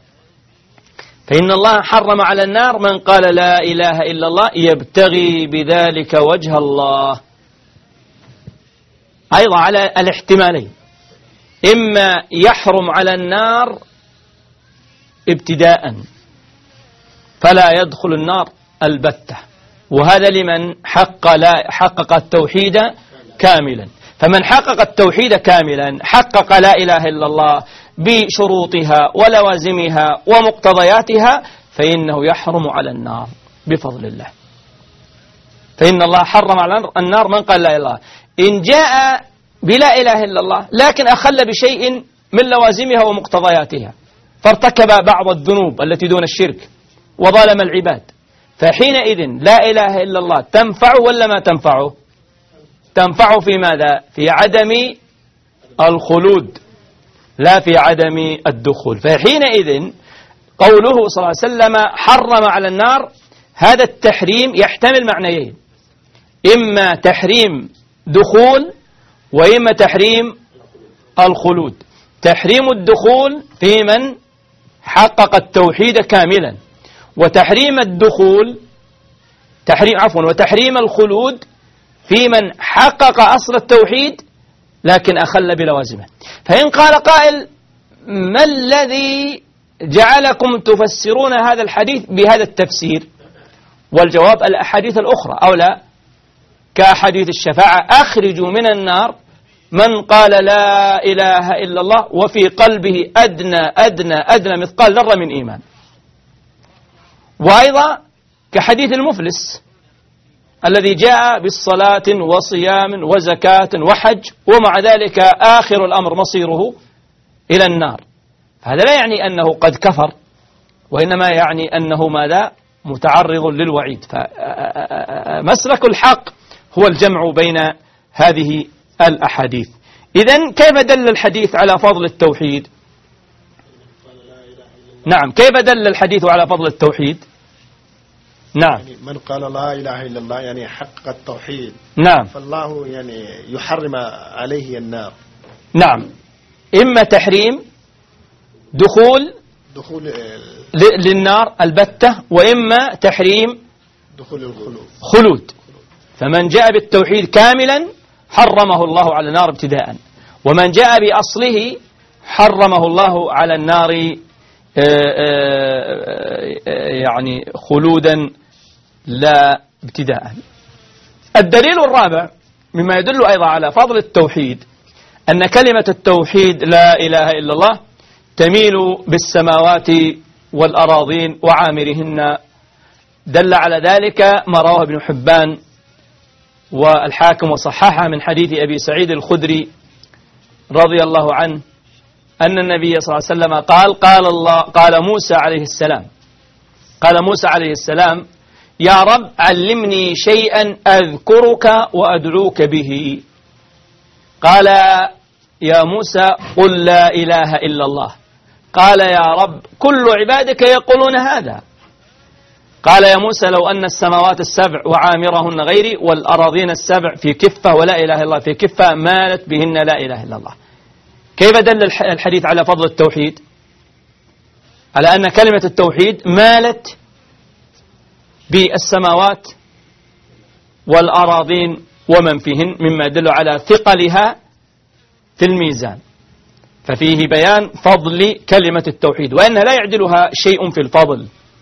فإن الله حرم على النار من قال لا إله إلا الله يبتغي بذلك وجه الله، أيضا على الاحتمالين، إما يحرم على النار ابتداء فلا يدخل النار البتة، وهذا لمن حقق التوحيد كاملا. فمن حقق التوحيد كاملا حقق لا إله إلا الله بشروطها ولوازمها ومقتضياتها، فإنه يحرم على النار بفضل الله. فإن الله حرم على النار من قال لا إله إلا الله. إن جاء بلا إله إلا الله لكن أخل بشيء من لوازمها ومقتضياتها فارتكب بعض الذنوب التي دون الشرك وظلم العباد، فحينئذ لا إله إلا الله تنفعه ولا ما تنفعه؟ تنفعه في ماذا؟ في عدم الخلود لا في عدم الدخول. فحينئذ قوله صلى الله عليه وسلم حرم على النار، هذا التحريم يحتمل معنيين، إما تحريم دخول وإما تحريم الخلود. تحريم الدخول في من حقق التوحيد كاملا، وتحريم الدخول وتحريم الخلود في من حقق أصل التوحيد لكن أخل بلوازمه. فإن قال قائل ما الذي جعلكم تفسرون هذا الحديث بهذا التفسير؟ والجواب الأحاديث الأخرى أو لا، كأحاديث الشفاعة أخرجوا من النار من قال لا إله إلا الله وفي قلبه أدنى مثقال ذرة من إيمان. وأيضا كحديث المفلس الذي جاء بالصلاة وصيام وزكاة وحج ومع ذلك آخر الأمر مصيره إلى النار. هذا لا يعني أنه قد كفر، وإنما يعني أنه ماذا؟ متعرض للوعيد. فمسلك الحق هو الجمع بين هذه الأحاديث. إذن كيف دل الحديث على فضل التوحيد؟ نعم، كيف دل الحديث على فضل التوحيد؟ نعم، يعني من قال لا إله إلا الله يعني حق التوحيد، نعم، فالله يعني يحرم عليه النار. نعم، إما تحريم دخول للنار البتة، وإما تحريم دخول خلود. فمن جاء بالتوحيد كاملا حرمه الله على النار ابتداء، ومن جاء بأصله حرمه الله على النار يعني خلودا لا ابتداء. الدليل الرابع مما يدل أيضا على فضل التوحيد أن كلمة التوحيد لا إله إلا الله تميل بالسماوات والأراضين وعامرهن. دل على ذلك ما رواه ابن حبان والحاكم وصححه من حديث أبي سعيد الخدري رضي الله عنه أن النبي صلى الله عليه وسلم قال موسى عليه السلام يا رب علمني شيئا أذكرك وأدعوك به. قال يا موسى قل لا إله إلا الله. قال يا رب كل عبادك يقولون هذا. قال يا موسى لو أن السماوات السبع وعامرهن غيري والأراضين السبع في كفة ولا إله إلا الله في كفة مالت بهن لا إله إلا الله. كيف دل الحديث على فضل التوحيد؟ على أن كلمة التوحيد مالت بالسماوات والأراضين ومن فيهن، مما يدل على ثقلها في الميزان. ففيه بيان فضل كلمة التوحيد وأنها لا يعدلها شيء في الفضل.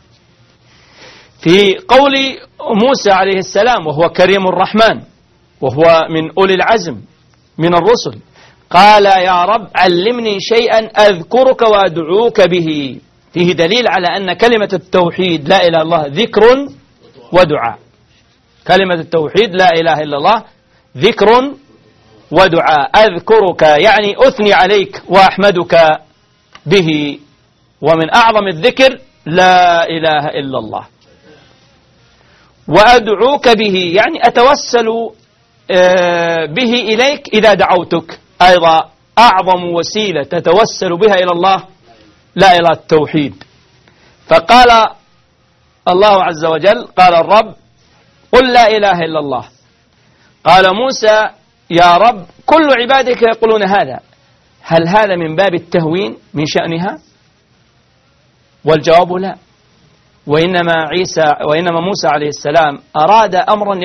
في قول موسى عليه السلام وهو كريم الرحمن وهو من أولي العزم من الرسل، قال يا رب علمني شيئا أذكرك وأدعوك به، فيه دليل على أن كلمة التوحيد لا إله إلا الله ذكر ودعاء. كلمة التوحيد لا إله إلا الله ذكر ودعاء. أذكرك يعني أثني عليك وأحمدك به، ومن أعظم الذكر لا إله إلا الله. وأدعوك به يعني أتوسل به إليك إذا دعوتك، أيضا أعظم وسيلة تتوسل بها إلى الله لا إله التوحيد. فقال الله عز وجل قال الرب قل لا إله إلا الله. قال موسى يا رب كل عبادك يقولون هذا. هل هذا من باب التهوين من شأنها؟ والجواب لا. وإنما موسى عليه السلام أراد أمرا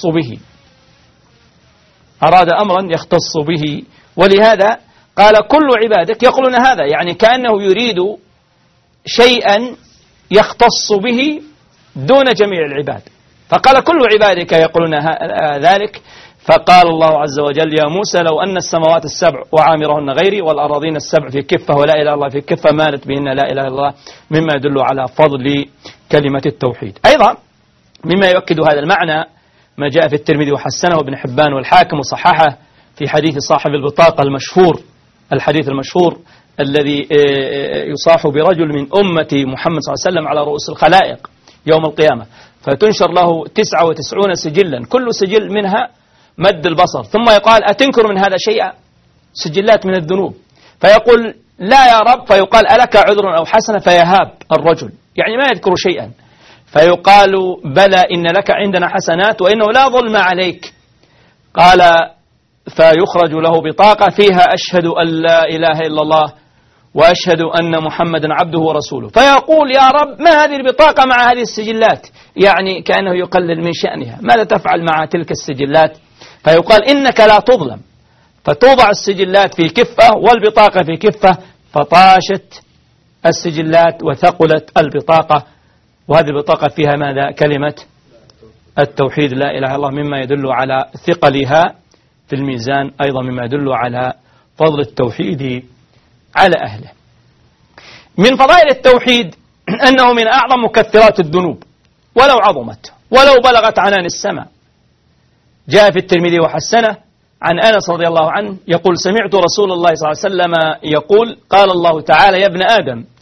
يختص به، ولهذا قال كل عبادك يقولون هذا، يعني كأنه يريد شيئا يختص به دون جميع العباد. فقال كل عبادك يقولون ذلك. فقال الله عز وجل يا موسى لو أن السماوات السبع وعامرهن غيري والأراضين السبع في كفة ولا إله إلا الله في كفة مالت بهن لا إله إلا الله، مما يدل على فضل كلمة التوحيد. أيضا مما يؤكد هذا المعنى ما جاء في الترمذي وحسنه ابن حبان والحاكم وصححه في حديث صاحب البطاقة المشهور، الحديث المشهور الذي يصاح برجل من أمة محمد صلى الله عليه وسلم على رؤوس الخلائق يوم القيامة، فتنشر له 99 سجلا كل سجل منها مد البصر، ثم يقال أتنكر من هذا شيئا؟ سجلات من الذنوب. فيقول لا يا رب، فيقال ألك عذر أو حسنة؟ فيهاب الرجل يعني ما يذكر شيئا. فيقال بلى إن لك عندنا حسنات وإنه لا ظلم عليك. قال فيخرج له بطاقة فيها أشهد أن لا إله إلا الله وأشهد أن محمدا عبده ورسوله. فيقول يا رب ما هذه البطاقة مع هذه السجلات؟ يعني كأنه يقلل من شأنها، ماذا تفعل مع تلك السجلات؟ فيقال إنك لا تظلم. فتوضع السجلات في كفة والبطاقة في كفة، فطاشت السجلات وثقلت البطاقة، وهذه البطاقة فيها ماذا؟ كلمة التوحيد لا إله إلا الله، مما يدل على ثقلها في الميزان، أيضا مما يدل على فضل التوحيد على أهله. من فضائل التوحيد أنه من أعظم مكثرات الذنوب ولو عظمت ولو بلغت عنان السماء. جاء في الترمذي وحسنه عن أنس رضي الله عنه يقول سمعت رسول الله صلى الله عليه وسلم يقول قال الله تعالى يا ابن آدم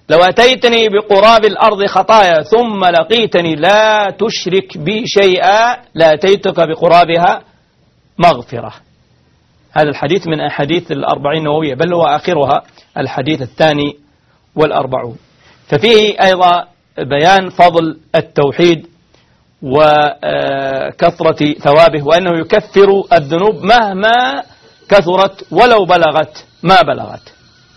لو أتيتني بقراب الأرض خطايا ثم لقيتني لا تشرك بي شيئا لأتيتك بقرابها مغفرة. هذا الحديث من أحاديث 40 النووية، بل هو آخرها الحديث 42. ففيه أيضا بيان فضل التوحيد وكثرة ثوابه، وأنه يكفر الذنوب مهما كثرت ولو بلغت ما بلغت.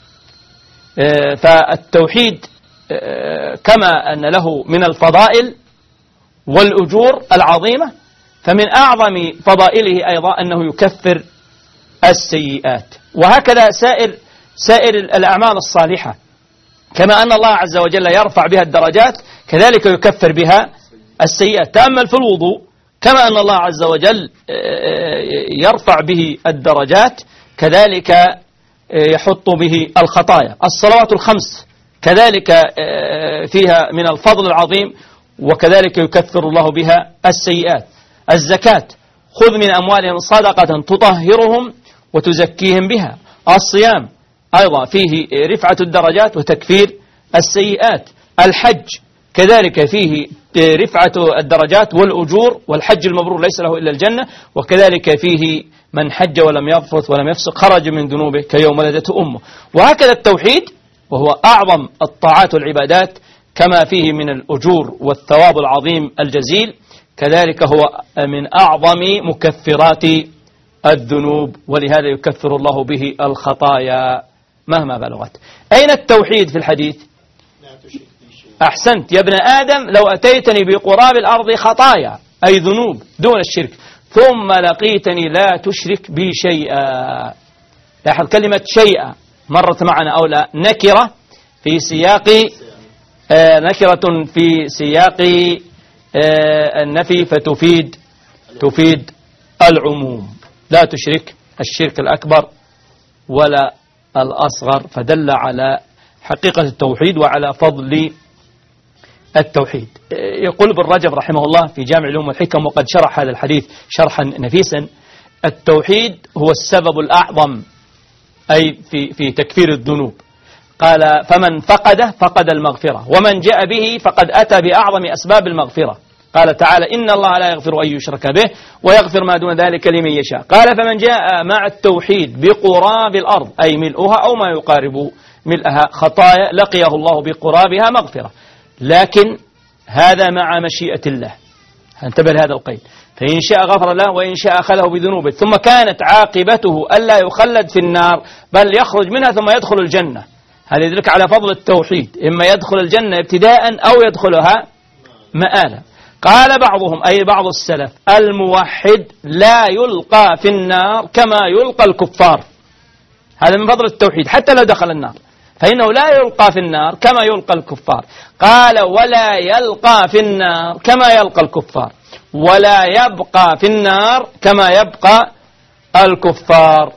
فالتوحيد كما أن له من الفضائل والأجور العظيمة، فمن أعظم فضائله أيضا أنه يكفر السيئات. وهكذا سائر الأعمال الصالحة، كما أن الله عز وجل يرفع بها الدرجات كذلك يكفر بها السيئات. تأمل في الوضوء، كما أن الله عز وجل يرفع به الدرجات كذلك يحط به الخطايا. الصلوات الخمس كذلك فيها من الفضل العظيم، وكذلك يكفر الله بها السيئات. الزكاة، خذ من أموالهم صدقة تطهرهم وتزكيهم بها. الصيام أيضا فيه رفعة الدرجات وتكفير السيئات. الحج كذلك فيه رفعة الدرجات والأجور، والحج المبرور ليس له إلا الجنة، وكذلك فيه من حج ولم يرفث ولم يفسق خرج من ذنوبه كيوم ولدته أمه. وهكذا التوحيد، وهو أعظم الطاعات والعبادات، كما فيه من الأجور والثواب العظيم الجزيل، كذلك هو من أعظم مكفرات الذنوب، ولهذا يكفر الله به الخطايا مهما بلغت. أين التوحيد في الحديث؟ أحسنت يا ابن آدم، لو أتيتني بقراب الأرض خطايا أي ذنوب دون الشرك ثم لقيتني لا تشرك بي شيئا. لاحظ كلمة شيئا مرت معنا أو لا، نكرة في سياق النفي، فتفيد العموم. لا تشرك الشرك الأكبر ولا الأصغر، فدل على حقيقة التوحيد وعلى فضل التوحيد. يقول ابن رجب رحمه الله في جامع العلوم والحكم، وقد شرح هذا الحديث شرحا نفيسا: التوحيد هو السبب الأعظم أي في تكفير الذنوب. قال: فمن فقده فقد المغفرة، ومن جاء به فقد أتى بأعظم أسباب المغفرة. قال تعالى: إن الله لا يغفر أن يشرك به ويغفر ما دون ذلك لمن يشاء. قال: فمن جاء مع التوحيد بقراب الأرض أي ملؤها أو ما يقارب ملئها خطايا لقيه الله بقرابها مغفرة. لكن هذا مع مشيئة الله، انتبه لهذا القيد، فإن شاء غفر له وإن شاء أخذه بذنوبه. ثم كانت عاقبته ألا يخلد في النار، بل يخرج منها ثم يدخل الجنة. هذا يدلك على فضل التوحيد، إما يدخل الجنة ابتداء أو يدخلها مآلا. قال بعضهم أي بعض السلف: الموحد لا يلقى في النار كما يلقى الكفار. هذا من فضل التوحيد، حتى لو دخل النار فإنه لا يلقى في النار كما يلقى الكفار. قال: ولا يلقى في النار كما يلقى الكفار، ولا يبقى في النار كما يبقى الكفار.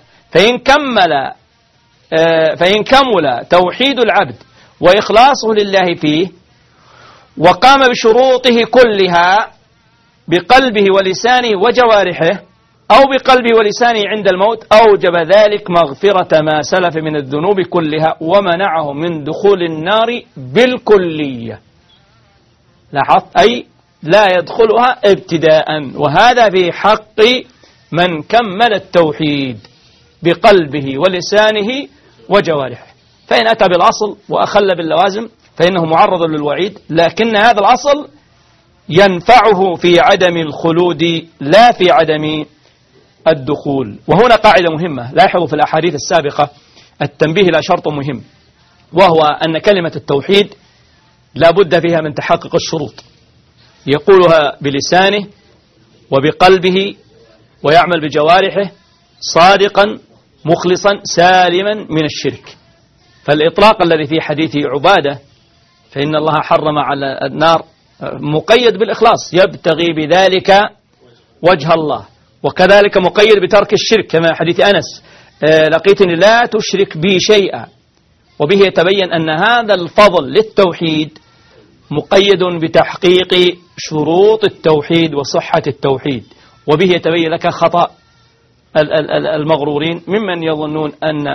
فإن كمل توحيد العبد وإخلاصه لله فيه، وقام بشروطه كلها بقلبه ولسانه وجوارحه، أو بقلبه ولسانه عند الموت، أوجب ذلك مغفرة ما سلف من الذنوب كلها، ومنعه من دخول النار بالكلية. لاحظت؟ أي لا يدخلها ابتداء. وهذا في حق من كمل التوحيد بقلبه ولسانه وجوارحه. فإن أتى بالأصل وأخل باللوازم فإنه معرض للوعيد، لكن هذا الأصل ينفعه في عدم الخلود لا في عدم الدخول. وهنا قاعدة مهمة، لاحظوا في الأحاديث السابقة التنبيه إلى شرط مهم، وهو أن كلمة التوحيد لا بد فيها من تحقق الشروط، يقولها بلسانه وبقلبه ويعمل بجوارحه صادقا مخلصا سالما من الشرك. فالإطلاق الذي في حديث عبادة فإن الله حرم على النار مقيد بالإخلاص، يبتغي بذلك وجه الله، وكذلك مقيد بترك الشرك كما حديث أنس: لقيتني لا تشرك بي شيئا. وبه يتبين أن هذا الفضل للتوحيد مقيد بتحقيق شروط التوحيد وصحة التوحيد. وبه يتبين لك خطأ المغرورين ممن يظنون أن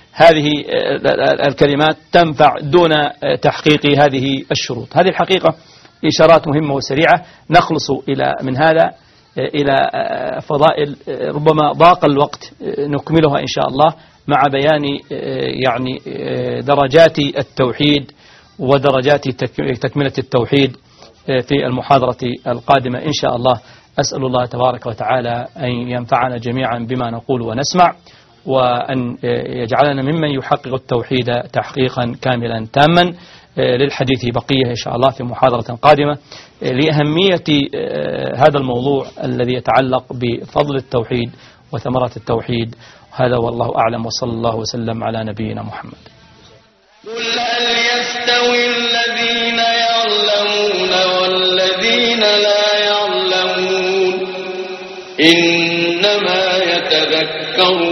هذه الكلمات تنفع دون تحقيق هذه الشروط. هذه الحقيقة إشارات مهمة وسريعة نخلص من هذا إلى فضائل ربما ضاق الوقت نكملها إن شاء الله مع بيان يعني درجات التوحيد ودرجات تكملة التوحيد في المحاضرة القادمة إن شاء الله. أسأل الله تبارك وتعالى أن ينفعنا جميعا بما نقول ونسمع، وأن يجعلنا ممن يحقق التوحيد تحقيقا كاملا تاما. للحديث بقية إن شاء الله في محاضرة قادمة لأهمية هذا الموضوع الذي يتعلق بفضل التوحيد وثمرة التوحيد. هذا والله أعلم، وصلى الله وسلم على نبينا محمد. قل هل يستوي الذين يعلمون والذين لا يعلمون إنما يتذكر